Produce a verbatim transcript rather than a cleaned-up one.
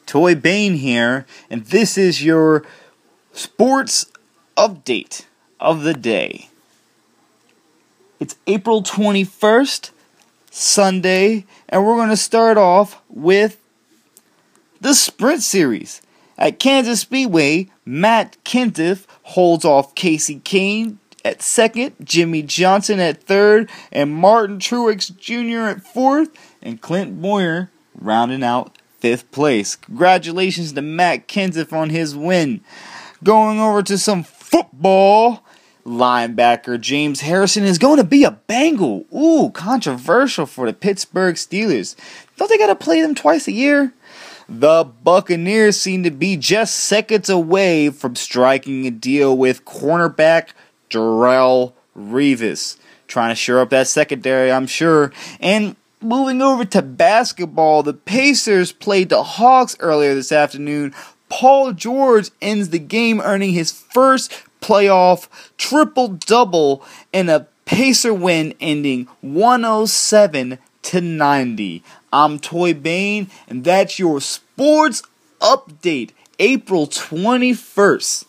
Toy Bane here, and this is your sports update of the day. It's April twenty-first, Sunday, and we're going to start off with the Sprint Series. At Kansas Speedway, Matt Kenseth holds off Casey Kane at second, Jimmy Johnson at third, and Martin Truex Junior at fourth, and Clint Bowyer rounding out fifth place. Congratulations to Matt Kenseth on his win. Going over to some football, linebacker James Harrison is going to be a Bengal. Ooh, controversial for the Pittsburgh Steelers. Don't they got to play them twice a year? The Buccaneers seem to be just seconds away from striking a deal with cornerback Darrelle Revis. Trying to shore up that secondary, I'm sure. And moving over to basketball, the Pacers played the Hawks earlier this afternoon. Paul George ends the game earning his first playoff triple-double in a Pacer win, ending one oh seven to ninety. I'm Toy Bane, and that's your sports update, April twenty-first.